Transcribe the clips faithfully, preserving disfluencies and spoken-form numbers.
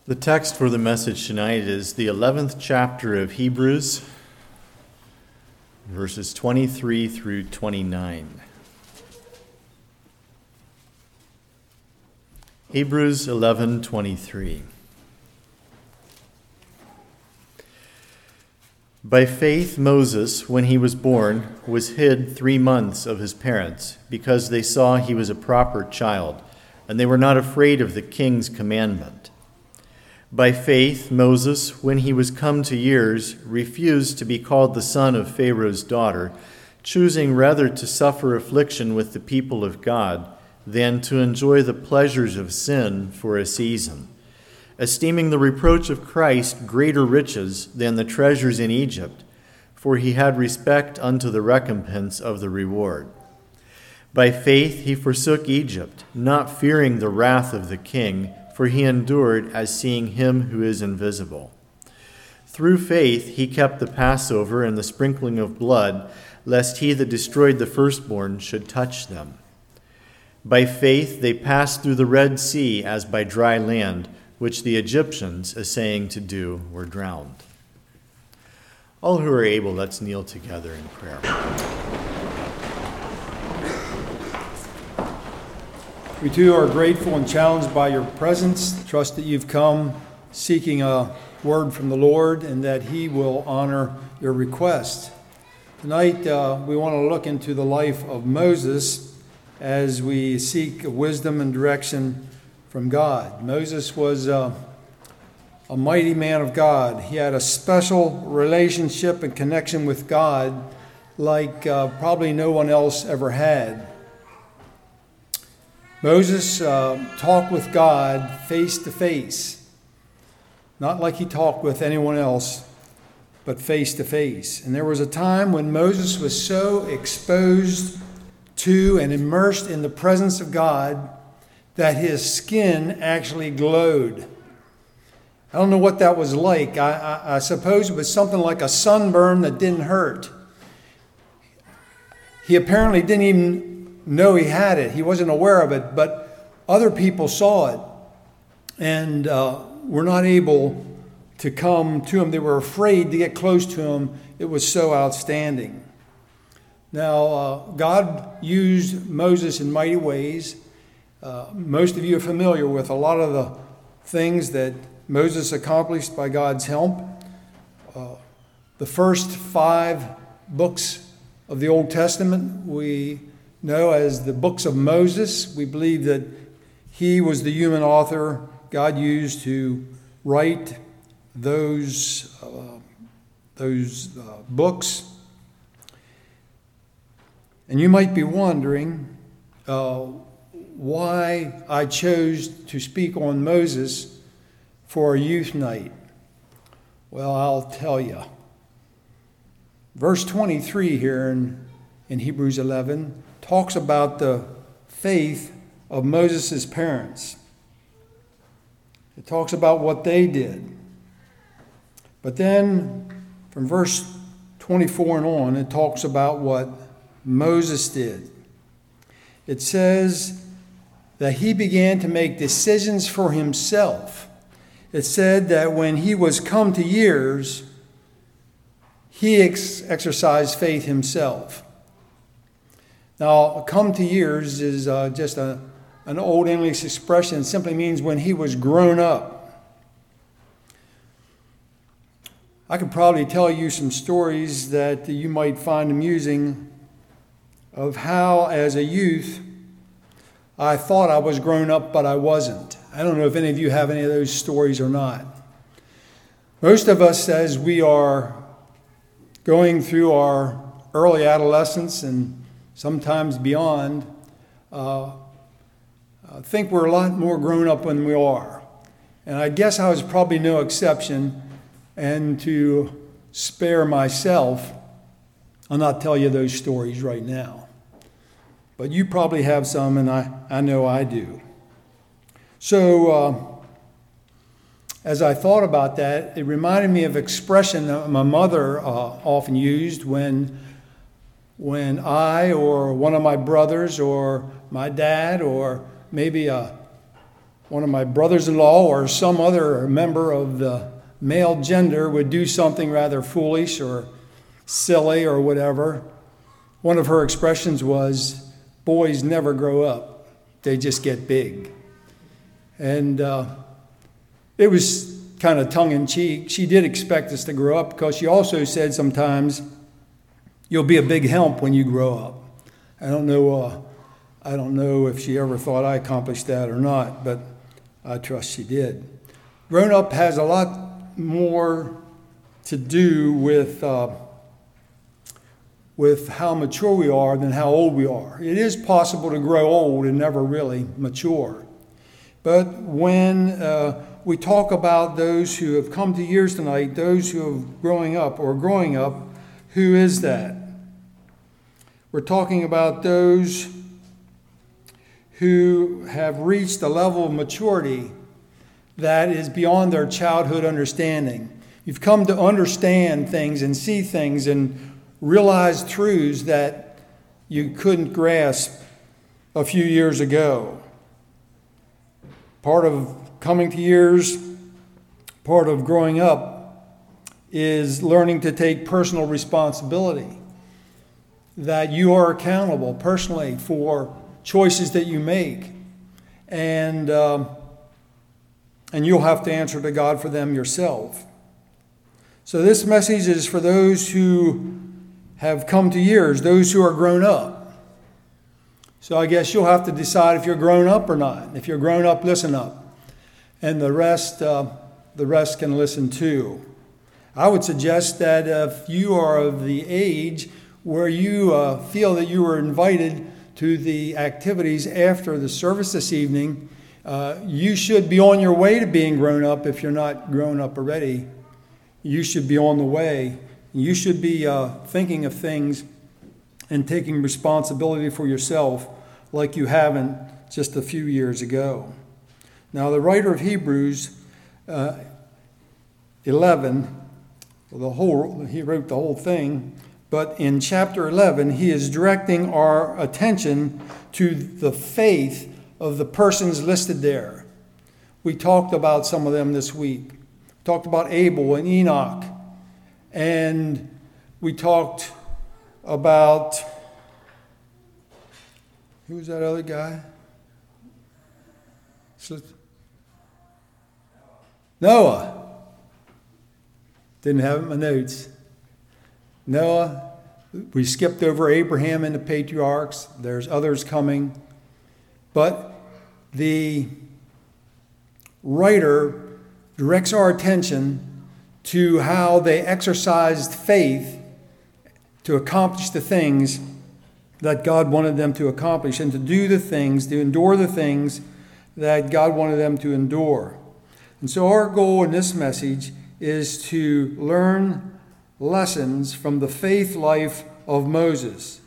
The text for the message tonight is the eleventh chapter of Hebrews, verses twenty-three through twenty-nine. Hebrews eleven twenty-three. By faith Moses, when he was born, was hid three months of his parents, because they saw he was a proper child, and they were not afraid of the king's commandment. By faith Moses, when he was come to years, refused to be called the son of Pharaoh's daughter, choosing rather to suffer affliction with the people of God than to enjoy the pleasures of sin for a season, esteeming the reproach of Christ greater riches than the treasures in Egypt, for he had respect unto the recompense of the reward. By faith he forsook Egypt, not fearing the wrath of the king, for he endured as seeing him who is invisible. Through faith he kept the Passover and the sprinkling of blood, lest he that destroyed the firstborn should touch them. By faith they passed through the Red Sea as by dry land, which the Egyptians, essaying to do, were drowned. All who are able, let's kneel together in prayer. We too are grateful and challenged by your presence. Trust that you've come seeking a word from the Lord and that he will honor your request. Tonight uh, we want to look into the life of Moses as we seek wisdom and direction from God. Moses was uh, a mighty man of God. He had a special relationship and connection with God like uh, probably no one else ever had. Moses uh, talked with God face to face, not like he talked with anyone else, but face to face. And there was a time when Moses was so exposed to and immersed in the presence of God that his skin actually glowed. I don't know what that was like. I, I, I suppose it was something like a sunburn that didn't hurt. He apparently didn't even know he had it. He wasn't aware of it, but other people saw it and uh, were not able to come to him. They were afraid to get close to him. It was so outstanding. Now, uh, God used Moses in mighty ways. Uh, most of you are familiar with a lot of the things that Moses accomplished by God's help. Uh, the first five books of the Old Testament we know as the books of Moses. We believe that he was the human author God used to write those, uh, those uh, books. And you might be wondering uh, why I chose to speak on Moses for a youth night. Well, I'll tell you. Verse twenty-three here in, in Hebrews eleven talks about the faith of Moses' parents. It talks about what they did. But then from verse twenty-four and on, it talks about what Moses did. It says that he began to make decisions for himself. It said that when he was come to years, he ex- exercised faith himself. Now, come to years is uh, just a, an old English expression. It simply means when he was grown up. I could probably tell you some stories that you might find amusing of how, as a youth, I thought I was grown up, but I wasn't. I don't know if any of you have any of those stories or not. Most of us, as we are going through our early adolescence and sometimes beyond, uh, I think we're a lot more grown up than we are. And I guess I was probably no exception. And to spare myself, I'll not tell you those stories right now. But you probably have some, and I, I know I do. So uh, as I thought about that, it reminded me of an expression that my mother uh, often used when when I or one of my brothers or my dad or maybe a, one of my brothers-in-law or some other member of the male gender would do something rather foolish or silly or whatever, one of her expressions was, boys never grow up, they just get big. And uh, it was kind of tongue-in-cheek. She did expect us to grow up because she also said sometimes, you'll be a big help when you grow up. I don't know, uh, I don't know if she ever thought I accomplished that or not, but I trust she did. Grown up has a lot more to do with uh, with how mature we are than how old we are. It is possible to grow old and never really mature. But when uh, we talk about those who have come to years tonight, those who have growing up or growing up, who is that? We're talking about those who have reached a level of maturity that is beyond their childhood understanding. You've come to understand things and see things and realize truths that you couldn't grasp a few years ago. Part of coming to years, part of growing up, is learning to take personal responsibility. That you are accountable personally for choices that you make. And, um, and you'll have to answer to God for them yourself. So this message is for those who have come to years, those who are grown up. So I guess you'll have to decide if you're grown up or not. If you're grown up, listen up. And the rest, uh, the rest can listen too. I would suggest that if you are of the age where you uh, feel that you were invited to the activities after the service this evening, uh, you should be on your way to being grown up if you're not grown up already. You should be on the way. You should be uh, thinking of things and taking responsibility for yourself like you haven't just a few years ago. Now, the writer of Hebrews uh, eleven, well, the whole he wrote the whole thing, but in chapter eleven, he is directing our attention to the faith of the persons listed there. We talked about some of them this week. We talked about Abel and Enoch. And we talked about, who was that other guy? Noah. Didn't have it in my notes. Noah. We skipped over Abraham and the patriarchs. There's others coming. But the writer directs our attention to how they exercised faith to accomplish the things that God wanted them to accomplish and to do the things, to endure the things that God wanted them to endure. And so our goal in this message is to learn lessons from the faith life of Moses.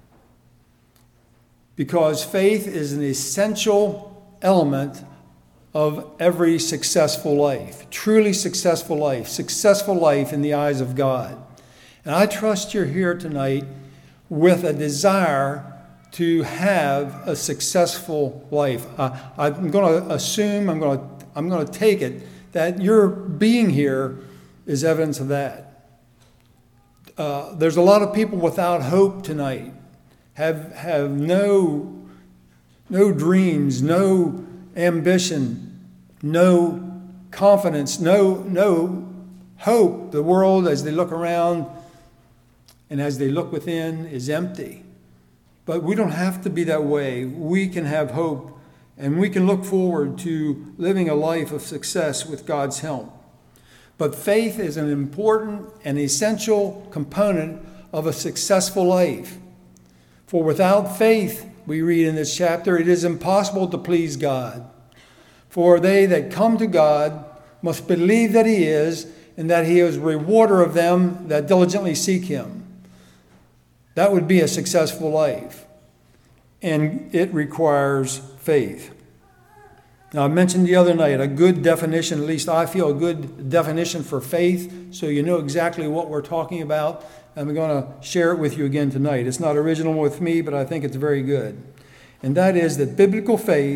Because faith is an essential element of every successful life, truly successful life, successful life in the eyes of God. And I trust you're here tonight with a desire to have a successful life. Uh, I'm going to assume, I'm going to, I'm going to take it that your being here is evidence of that. Uh, there's a lot of people without hope tonight, have have no no dreams, no ambition, no confidence, no no hope. The world, as they look around and as they look within, is empty. But we don't have to be that way. We can have hope, and we can look forward to living a life of success with God's help. But faith is an important and essential component of a successful life. For without faith, we read in this chapter, it is impossible to please God. For they that come to God must believe that he is, and that he is a rewarder of them that diligently seek him. That would be a successful life. And it requires faith. Now, I mentioned the other night a good definition, at least I feel a good definition for faith, so you know exactly what we're talking about. I'm going to share it with you again tonight. It's not original with me, but I think it's very good. And that is that biblical faith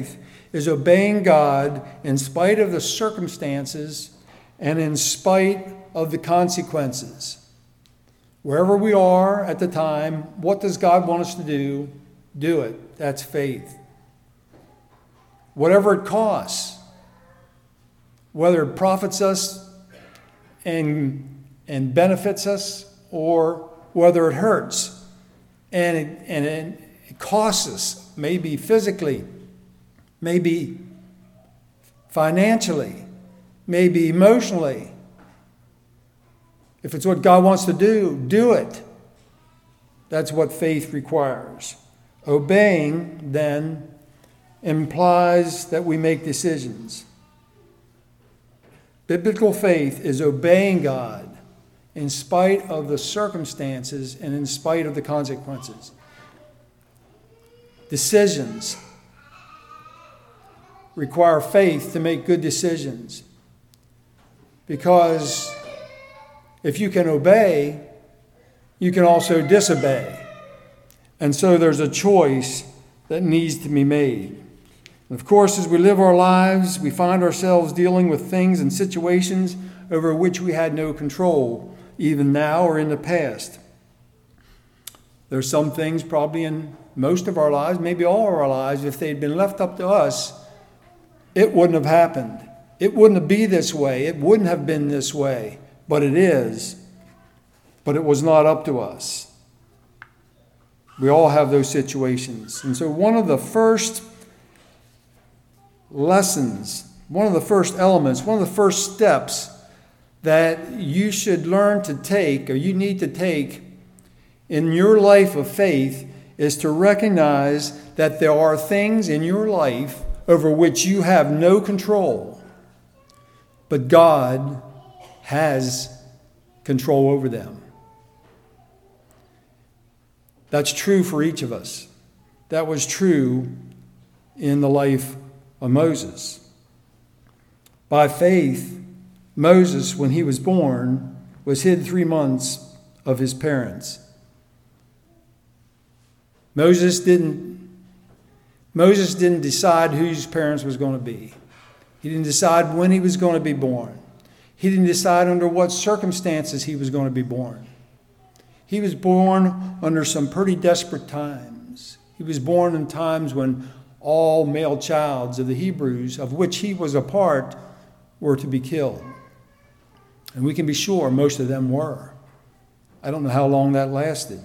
is obeying God in spite of the circumstances and in spite of the consequences. Wherever we are at the time, what does God want us to do? Do it. That's faith. Whatever it costs, whether it profits us and, and benefits us, or whether it hurts and it, and it, it costs us, maybe physically, maybe financially, maybe emotionally. If it's what God wants to do, do it. That's what faith requires. Obeying, then, implies that we make decisions. Biblical faith is obeying God in spite of the circumstances and in spite of the consequences. Decisions require faith to make good decisions, because if you can obey, you can also disobey. And so there's a choice that needs to be made. And of course, as we live our lives, we find ourselves dealing with things and situations over which we had no control, even now or in the past. There's some things probably in most of our lives, maybe all of our lives, if they'd been left up to us, it wouldn't have happened. It wouldn't have been this way. It wouldn't have been this way. But it is. But it was not up to us. We all have those situations. And so one of the first lessons, one of the first elements, one of the first steps that you should learn to take, or you need to take in your life of faith, is to recognize that there are things in your life over which you have no control, but God has control over them. That's true for each of us. That was true in the life of Moses. By faith, Moses, when he was born, was hid three months of his parents. Moses didn't, Moses didn't decide who his parents was going to be. He didn't decide when he was going to be born. He didn't decide under what circumstances he was going to be born. He was born under some pretty desperate times. He was born in times when all male childs of the Hebrews, of which he was a part, were to be killed. And we can be sure most of them were. I don't know how long that lasted.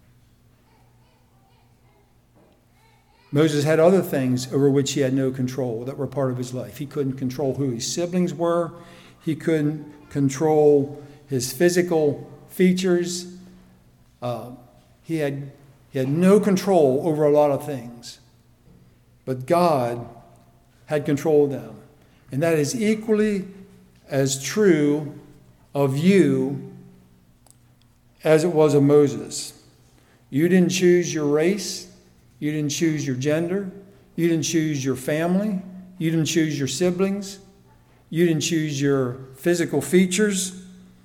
Moses had other things over which he had no control that were part of his life. He couldn't control who his siblings were. He couldn't control his physical features. Uh, he had, he had no control over a lot of things. But God had control of them. And that is equally as true of you as it was of Moses. You didn't choose your race. You didn't choose your gender. You didn't choose your family. You didn't choose your siblings. You didn't choose your physical features.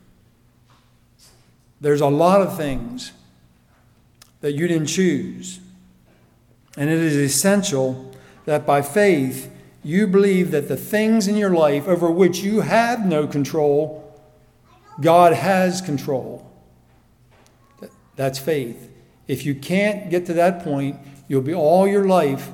There's a lot of things that you didn't choose. And it is essential that by faith, you believe that the things in your life over which you have no control, God has control. That's faith. If you can't get to that point, you'll be all your life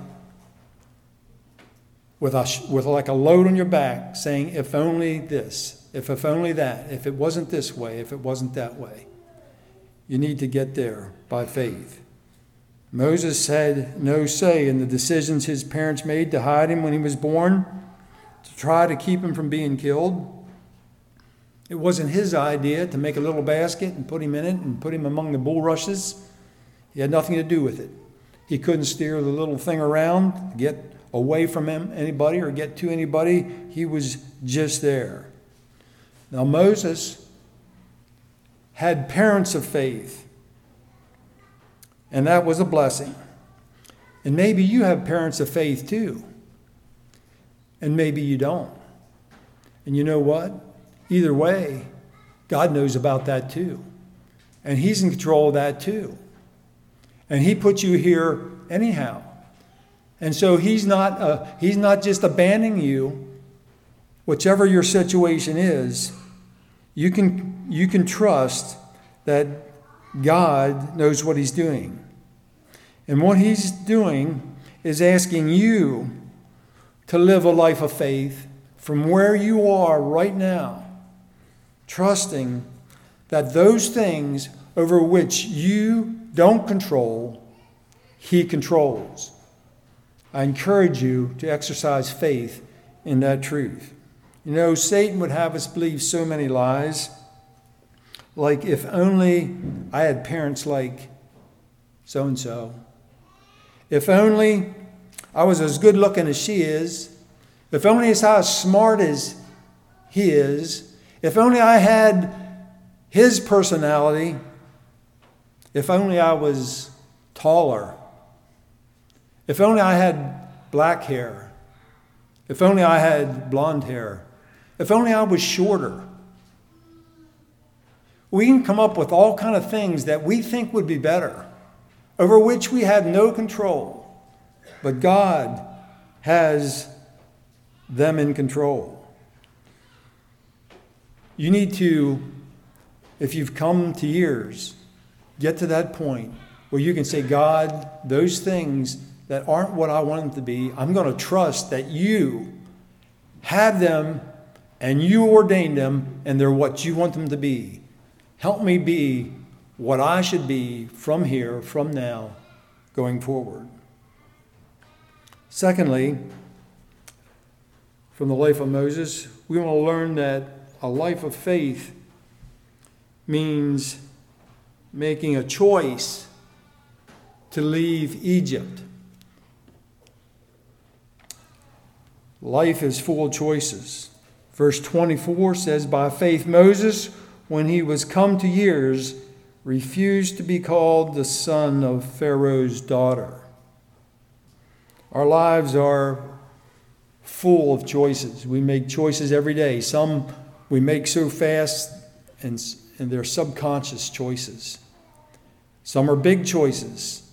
with a, with like a load on your back saying, if only this, if, if only that, if it wasn't this way, if it wasn't that way. You need to get there by faith. Moses had no say in the decisions his parents made to hide him when he was born, to try to keep him from being killed. It wasn't his idea to make a little basket and put him in it and put him among the bulrushes. He had nothing to do with it. He couldn't steer the little thing around, get away from him, anybody, or get to anybody. He was just there. Now Moses had parents of faith, and that was a blessing. And maybe you have parents of faith too, and maybe you don't. And you know what? Either way, God knows about that too. And he's in control of that too. And he put you here anyhow. And so he's not, uh, he's not just abandoning you. Whichever your situation is, you can, you can trust that God knows what he's doing. And what he's doing is asking you to live a life of faith from where you are right now, trusting that those things over which you don't control, he controls. I encourage you to exercise faith in that truth. You know, Satan would have us believe so many lies. Like, if only I had parents like so-and-so. If only I was as good looking as she is. If only I was as smart as he is. If only I had his personality. If only I was taller. If only I had black hair. If only I had blonde hair. If only I was shorter. We can come up with all kinds of things that we think would be better, over which we have no control. But God has them in control. You need to, if you've come to years, get to that point where you can say, God, those things that aren't what I want them to be, I'm going to trust that you have them and you ordained them and they're what you want them to be. Help me be what I should be from here, from now, going forward. Secondly, from the life of Moses, we want to learn that a life of faith means making a choice to leave Egypt. Life is full of choices. Verse twenty-four says, by faith Moses, when he was come to years, refused to be called the son of Pharaoh's daughter. Our lives are full of choices. We make choices every day. Some we make so fast, and, and they're subconscious choices. Some are big choices,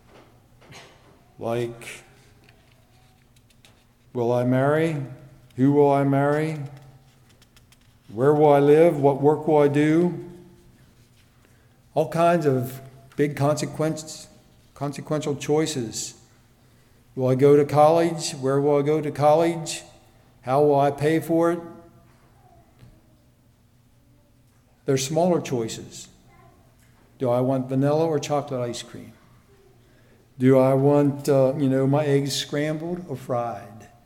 like, will I marry? Who will I marry? Where will I live? What work will I do? All kinds of big consequence, consequential choices. Will I go to college? Where will I go to college? How will I pay for it? There's smaller choices. Do I want vanilla or chocolate ice cream? Do I want, uh, you know, my eggs scrambled or fried?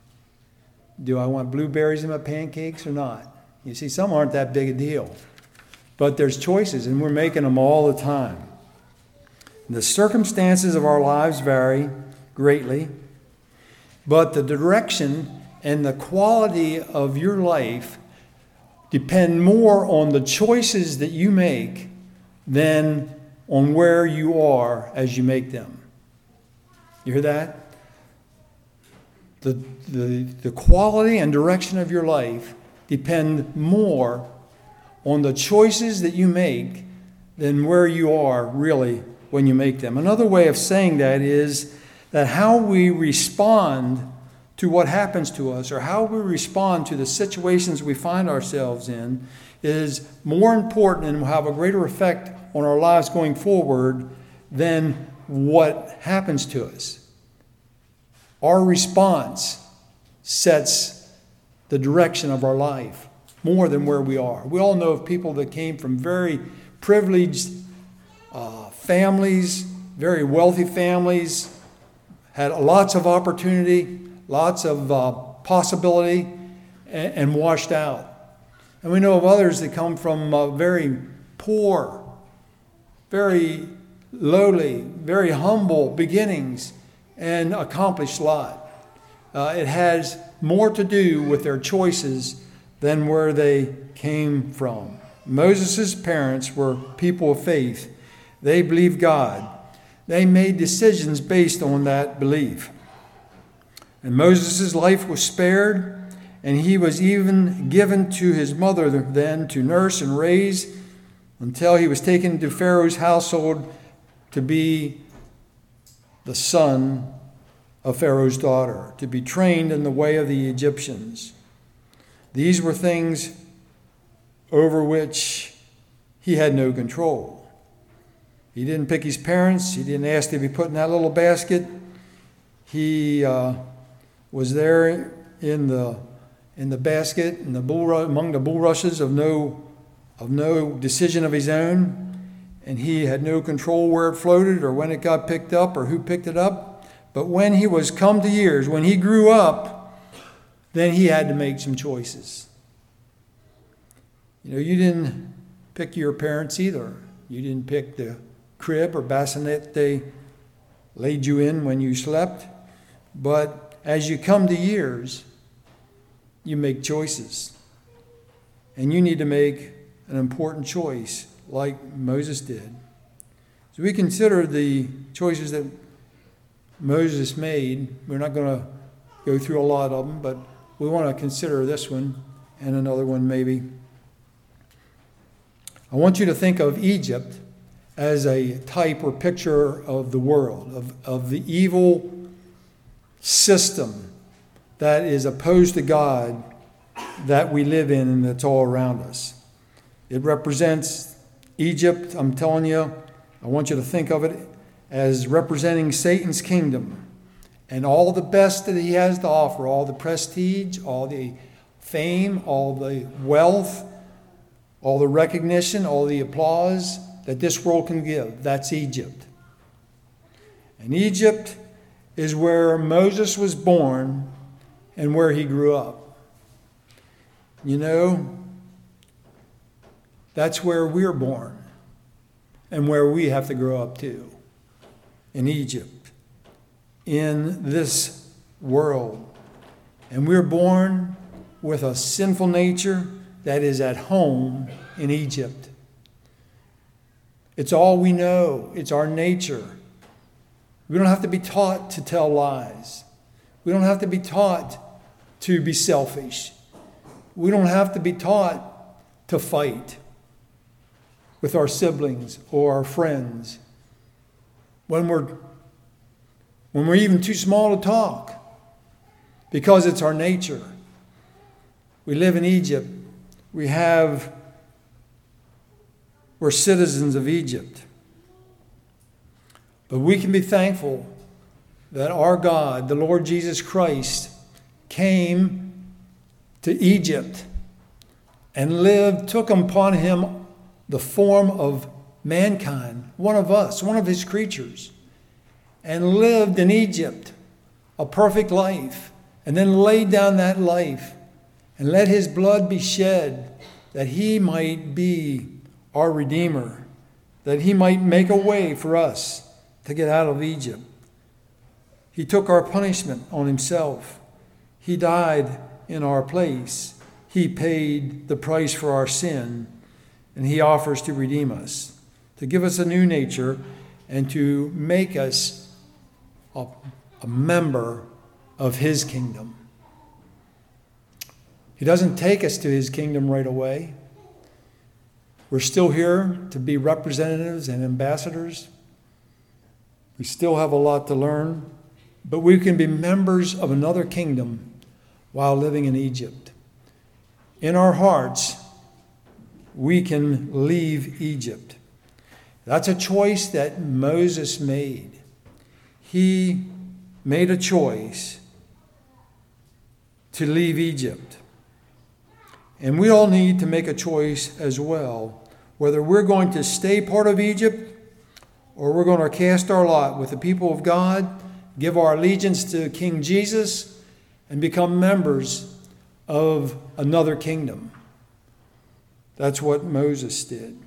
Do I want blueberries in my pancakes or not? You see, some aren't that big a deal. But there's choices, and we're making them all the time. The circumstances of our lives vary greatly, but the direction and the quality of your life depend more on the choices that you make than on where you are as you make them. You hear that? The, the, the quality and direction of your life depend more on the choices that you make than where you are really when you make them. Another way of saying that is that how we respond to what happens to us, or how we respond to the situations we find ourselves in, is more important and will have a greater effect on our lives going forward than what happens to us. Our response sets the direction of our life more than where we are. We all know of people that came from very privileged uh, families, very wealthy families, had lots of opportunity, lots of uh, possibility, and, and washed out. And we know of others that come from uh, very poor, very lowly, very humble beginnings and accomplished a lot. Uh, it has more to do with their choices than where they came from. Moses' parents were people of faith. They believed God. They made decisions based on that belief. And Moses' life was spared, and he was even given to his mother then to nurse and raise until he was taken to Pharaoh's household to be the son of Pharaoh's daughter, to be trained in the way of the Egyptians. These were things over which he had no control. He didn't pick his parents. He didn't ask to be put in that little basket. He uh, was there in the in the basket in the bull, among the bulrushes of no of no decision of his own, and he had no control where it floated or when it got picked up or who picked it up. But when he was come to years, when he grew up, then he had to make some choices. You know, you didn't pick your parents either. You didn't pick the crib or bassinet they laid you in when you slept. But as you come to years, you make choices. And you need to make an important choice like Moses did. So we consider the choices that Moses made. We're not going to go through a lot of them, but we want to consider this one and another one maybe. I want you to think of Egypt as a type or picture of the world, of, of the evil system that is opposed to God that we live in and that's all around us. It represents Egypt. I'm telling you, I want you to think of it as representing Satan's kingdom and all the best that he has to offer, all the prestige, all the fame, all the wealth, all the recognition, all the applause that this world can give. That's Egypt. And Egypt is where Moses was born and where he grew up. You know, that's where we're born and where we have to grow up too. In Egypt, in this world. And we're born with a sinful nature that is at home in Egypt. It's all we know. It's our nature. We don't have to be taught to tell lies. We don't have to be taught to be selfish. We don't have to be taught to fight with our siblings or our friends. When we're, when we're even too small to talk, because it's our nature. We live in Egypt. We have, we're citizens of Egypt. But we can be thankful that our God, the Lord Jesus Christ, came to Egypt and lived, took upon him the form of mankind, one of us, one of his creatures, and lived in Egypt a perfect life, and then laid down that life and let his blood be shed that he might be our Redeemer, that he might make a way for us to get out of Egypt. He took our punishment on himself. He died in our place. He paid the price for our sin, and he offers to redeem us, to give us a new nature, and to make us a, a member of his kingdom. He doesn't take us to his kingdom right away. We're still here to be representatives and ambassadors. We still have a lot to learn, but we can be members of another kingdom while living in Egypt. In our hearts, we can leave Egypt. That's a choice that Moses made. He made a choice to leave Egypt. And we all need to make a choice as well, whether we're going to stay part of Egypt or we're going to cast our lot with the people of God, give our allegiance to King Jesus, and become members of another kingdom. That's what Moses did.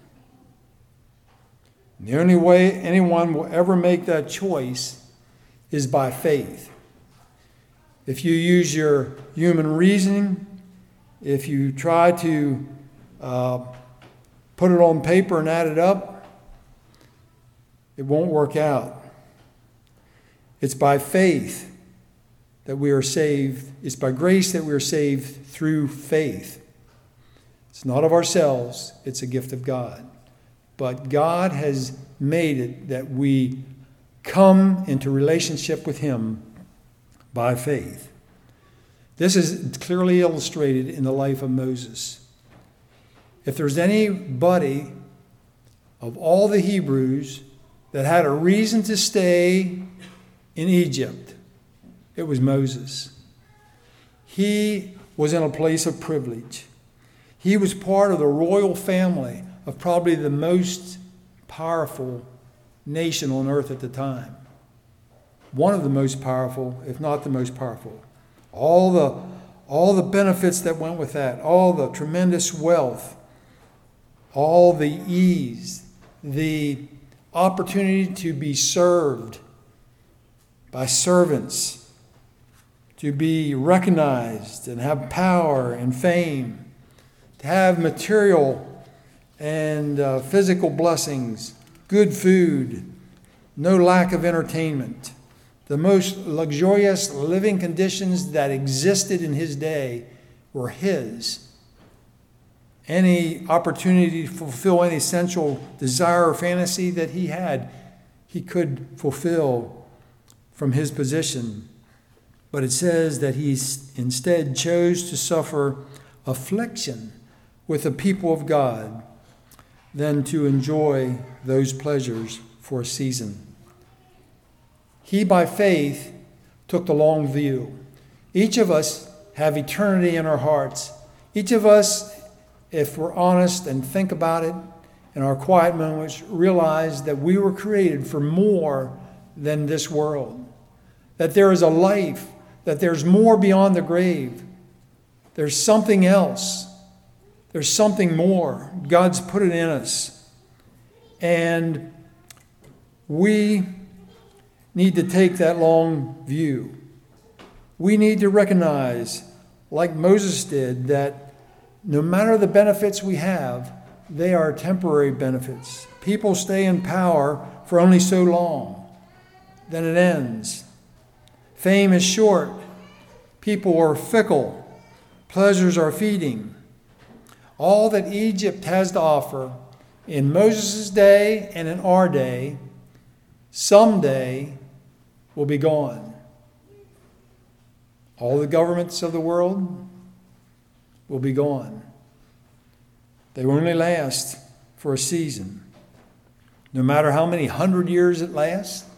And the only way anyone will ever make that choice is by faith. If you use your human reasoning, if you try to uh, put it on paper and add it up, it won't work out. It's by faith that we are saved. It's by grace that we are saved through faith. It's not of ourselves. It's a gift of God. But God has made it that we come into relationship with him by faith. This is clearly illustrated in the life of Moses. If there's anybody of all the Hebrews that had a reason to stay in Egypt, it was Moses. He was in a place of privilege. He was part of the royal family of probably the most powerful nation on earth at the time. One of the most powerful, if not the most powerful. All the, all the benefits that went with that, all the tremendous wealth, all the ease, the opportunity to be served by servants, to be recognized and have power and fame, to have material and uh, physical blessings, good food, no lack of entertainment, the most luxurious living conditions that existed in his day were his. Any opportunity to fulfill any sensual desire or fantasy that he had, he could fulfill from his position. But it says that he instead chose to suffer affliction with the people of God than to enjoy those pleasures for a season. He, by faith, took the long view. Each of us have eternity in our hearts. Each of us, if we're honest and think about it in our quiet moments, realize that we were created for more than this world. That there is a life, that there's more beyond the grave. There's something else. There's something more. God's put it in us. And we need to take that long view. We need to recognize, like Moses did, that no matter the benefits we have, they are temporary benefits. People stay in power for only so long. Then it ends. Fame is short. People are fickle. Pleasures are fleeting. All that Egypt has to offer in Moses' day and in our day, someday will be gone. All the governments of the world will be gone. They will only last for a season. No matter how many hundred years it lasts,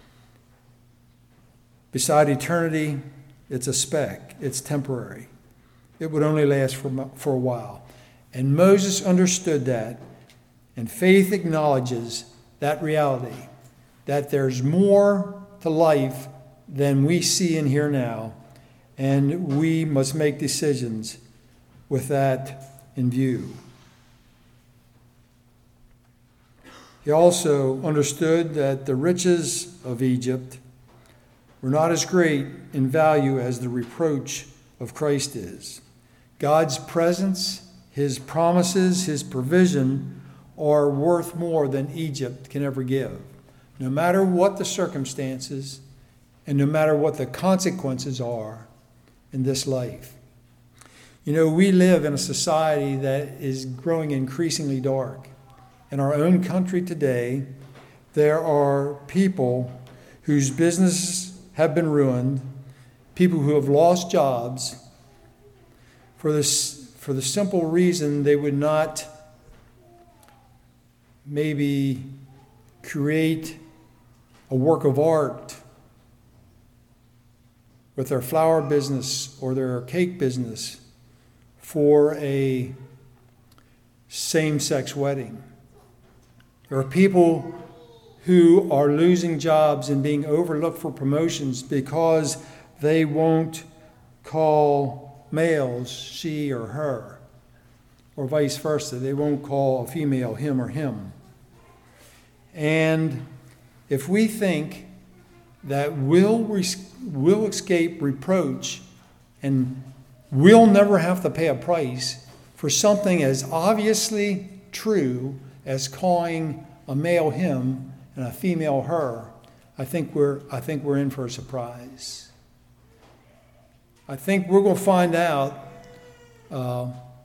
beside eternity, it's a speck. It's temporary. It would only last for, for a while. And Moses understood that, and faith acknowledges that reality, that there's more to life than we see and hear now, and we must make decisions with that in view. He also understood that the riches of Egypt were not as great in value as the reproach of Christ is. God's presence, his promises, his provision are worth more than Egypt can ever give. No matter what the circumstances and no matter what the consequences are in this life. You know, we live in a society that is growing increasingly dark. In our own country today, there are people whose businesses have been ruined, people who have lost jobs for this, for the simple reason they would not maybe create a work of art with their flower business or their cake business for a same-sex wedding. There are people who are losing jobs and being overlooked for promotions because they won't call males she or her, or vice versa. They won't call a female him or him. And if we think that we'll, we'll escape reproach and we'll never have to pay a price for something as obviously true as calling a male him and a female her, I think we're, I think we're in for a surprise. I think we're going to find out, uh,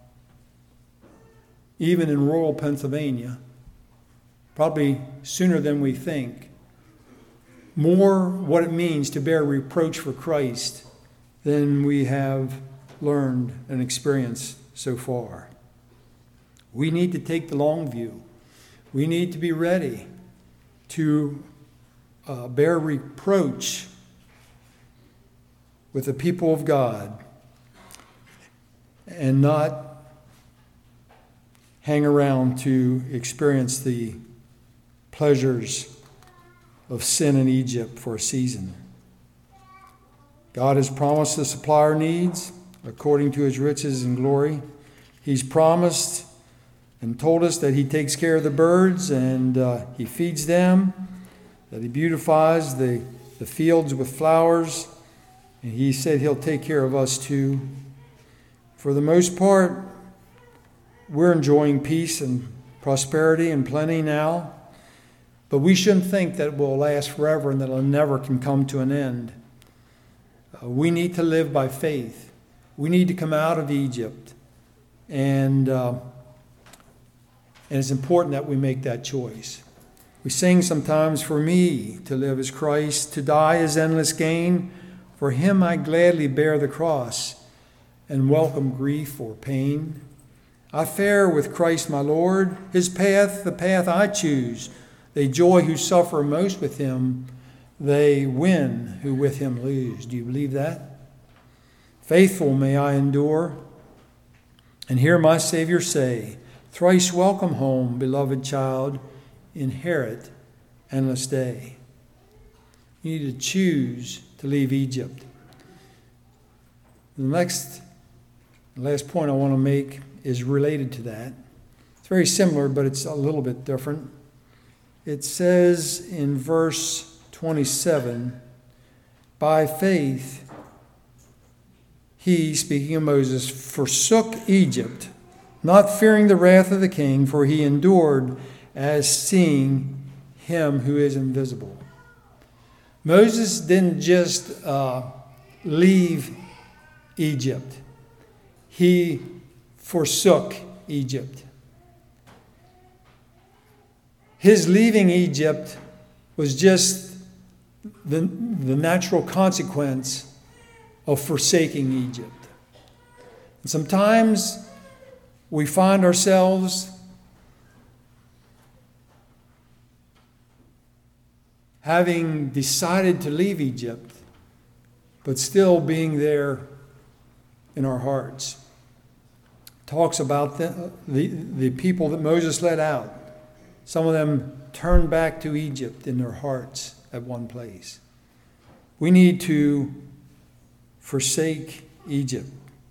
even in rural Pennsylvania, probably sooner than we think, more what it means to bear reproach for Christ than we have learned and experienced so far. We need to take the long view. We need to be ready to uh, bear reproach with the people of God and not hang around to experience the pleasures of sin in Egypt for a season. God has promised to supply our needs according to his riches and glory. He's promised and told us that he takes care of the birds and uh, he feeds them, that he beautifies the, the fields with flowers, and he said he'll take care of us too. For the most part, we're enjoying peace and prosperity and plenty now, but we shouldn't think that it will last forever and that it never can come to an end. Uh, we need to live by faith. We need to come out of Egypt, and uh, and it's important that we make that choice. We sing sometimes, "For me to live is Christ, to die is endless gain. For him I gladly bear the cross and welcome grief or pain. I fare with Christ my Lord, his path, the path I choose. They joy who suffer most with him, they win who with him lose." Do you believe that? Faithful may I endure and hear my Savior say, "Thrice welcome home, beloved child, inherit endless day." You need to choose to leave Egypt. The next, last point I want to make is related to that. It's very similar, but it's a little bit different. It says in verse twenty-seven, "By faith he," speaking of Moses, "forsook Egypt, not fearing the wrath of the king, for he endured as seeing him who is invisible." Moses didn't just uh, leave Egypt. He forsook Egypt. His leaving Egypt was just the, the natural consequence of forsaking Egypt. And sometimes we find ourselves having decided to leave Egypt, but still being there in our hearts. It talks about the, the, the people that Moses led out. Some of them turned back to Egypt in their hearts at one place. We need to forsake Egypt.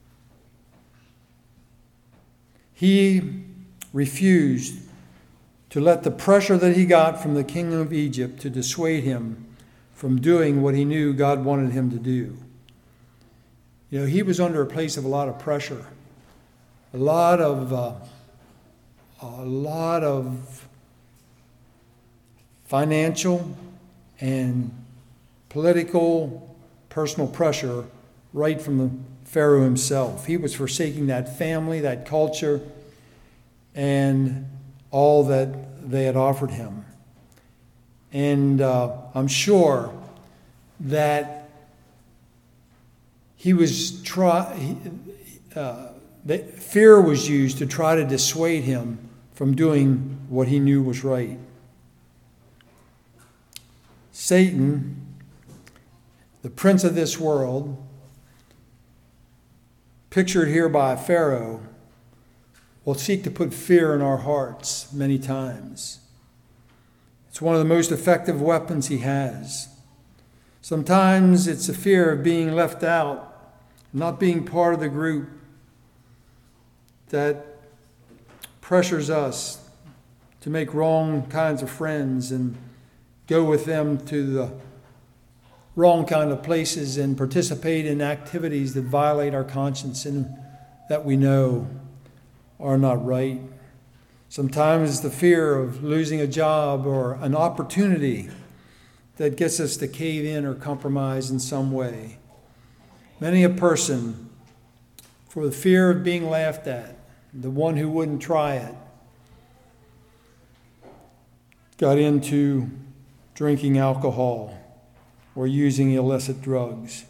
He refused to let the pressure that he got from the king of Egypt to dissuade him from doing what he knew God wanted him to do. You know, he was under a place of a lot of pressure, a lot of, uh, a lot of financial and political, personal pressure right from the Pharaoh himself. He was forsaking that family, that culture, and all that they had offered him. And uh, I'm sure that he was try. Uh, that fear was used to try to dissuade him from doing what he knew was right. Satan, the prince of this world, pictured here by Pharaoh, will seek to put fear in our hearts many times. It's one of the most effective weapons he has. Sometimes it's a fear of being left out, not being part of the group, that pressures us to make wrong kinds of friends and go with them to the wrong kind of places and participate in activities that violate our conscience and that we know are not right. Sometimes it's the fear of losing a job or an opportunity that gets us to cave in or compromise in some way. Many a person, for the fear of being laughed at, the one who wouldn't try it, got into drinking alcohol or using illicit drugs.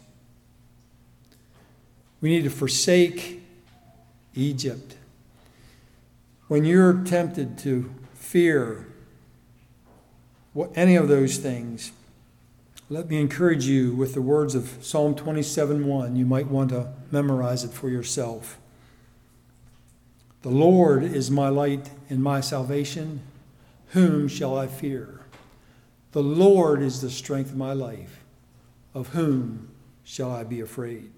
We need to forsake Egypt. When you're tempted to fear what, any of those things, let me encourage you with the words of Psalm twenty-seven one. You might want to memorize it for yourself. The Lord is my light and my salvation. Whom shall I fear? The Lord is the strength of my life. Of whom shall I be afraid?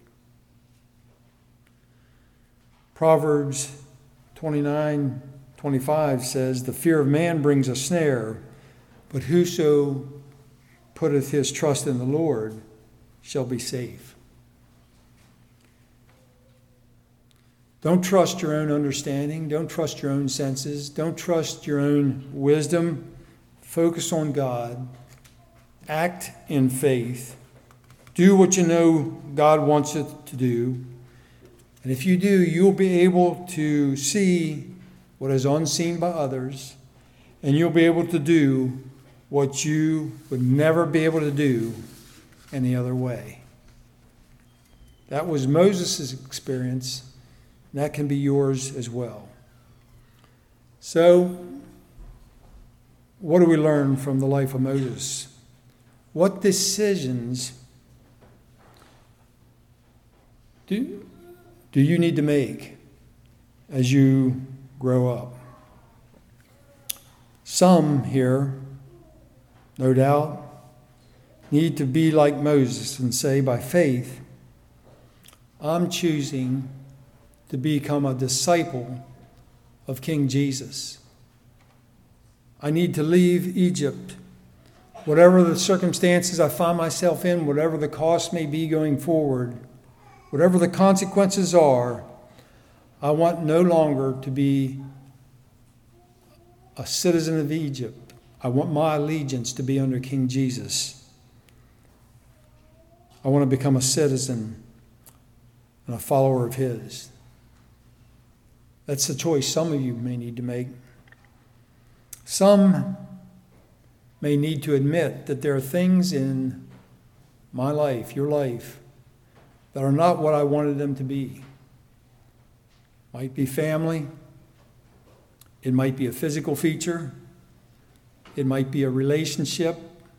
Proverbs twenty-nine twenty-five says, the fear of man brings a snare, but whoso putteth his trust in the Lord shall be safe. Don't trust your own understanding. Don't trust your own senses. Don't trust your own wisdom. Focus on God. Act in faith. Do what you know God wants you to do. And if you do, you'll be able to see what is unseen by others, and you'll be able to do what you would never be able to do any other way. That was Moses' experience. And that can be yours as well. So, what do we learn from the life of Moses? What decisions do, do you need to make as you grow up? Some here, no doubt, need to be like Moses and say, by faith, I'm choosing to become a disciple of King Jesus. I need to leave Egypt. Whatever the circumstances I find myself in, whatever the cost may be going forward, whatever the consequences are, I want no longer to be a citizen of Egypt. I want my allegiance to be under King Jesus. I want to become a citizen and a follower of his. That's the choice some of you may need to make. Some may need to admit that there are things in my life, your life, that are not what I wanted them to be. Might be family. It might be a physical feature. It might be a relationship.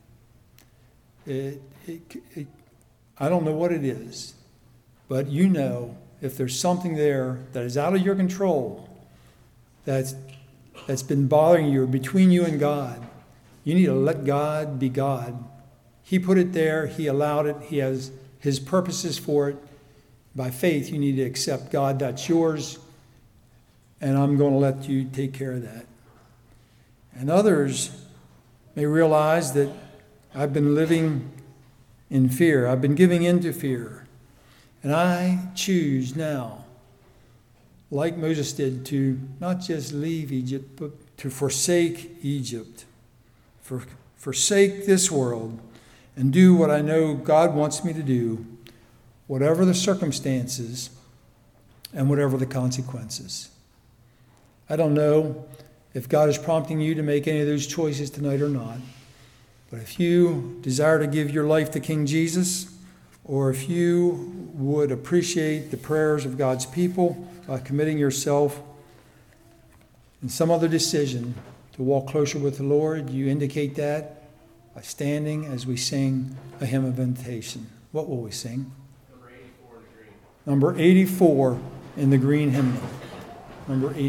It, it, it, I don't know what it is, but you know, if there's something there that is out of your control, that's, that's been bothering you or between you and God, you need to let God be God. He put it there. He allowed it. He has his purposes for it. By faith, you need to accept God. That's yours, and I'm going to let you take care of that. And others may realize that I've been living in fear. I've been giving in to fear. And I choose now, like Moses did, to not just leave Egypt, but to forsake Egypt, for, forsake this world, and do what I know God wants me to do, whatever the circumstances and whatever the consequences. I don't know if God is prompting you to make any of those choices tonight or not, but if you desire to give your life to King Jesus, or if you would appreciate the prayers of God's people by committing yourself in some other decision to walk closer with the Lord, you indicate that by standing as we sing a hymn of invitation. What will we sing? Number eighty-four in the green. Number eighty-four in the green hymnal. Number eighty.